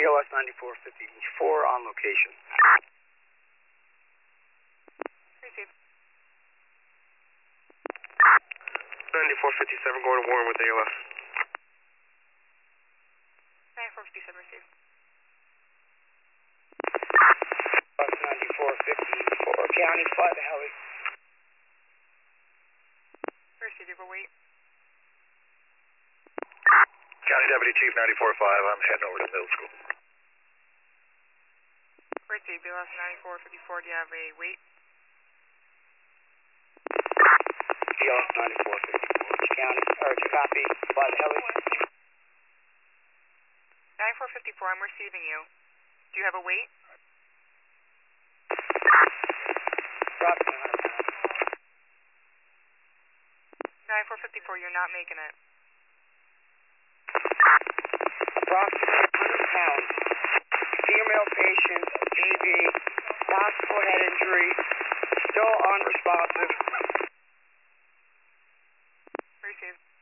ALS 9454 on location. Received. 9457 going to Warren with ALS. 9457 received. Bus 9454 County, fly the heli. Received, you have a wait. County Deputy Chief 94-5, I'm heading over to middle school. Received, BLS 9454, do you have a wait? BLS 9454 County, copy, fly the heli. 9454, I'm receiving you. Do you have a wait? Drop me 100 pounds. 9454, you're not making it. Approximately 100 pounds. Female patient, BB, possible head injury, still unresponsive. Received.